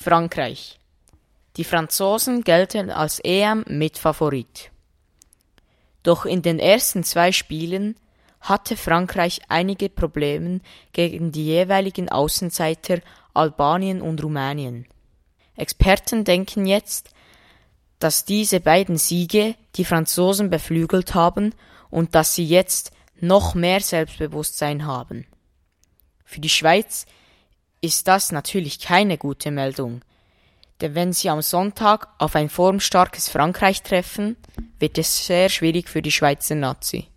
Frankreich. Die Franzosen gelten als EM-Mitfavorit. Doch in den ersten 2 Spielen hatte Frankreich einige Probleme gegen die jeweiligen Außenseiter Albanien und Rumänien. Experten denken jetzt, dass diese beiden Siege die Franzosen beflügelt haben und dass sie jetzt noch mehr Selbstbewusstsein haben. Für die Schweiz ist das natürlich keine gute Meldung, denn wenn sie am Sonntag auf ein formstarkes Frankreich treffen, wird es sehr schwierig für die Schweizer Nazi.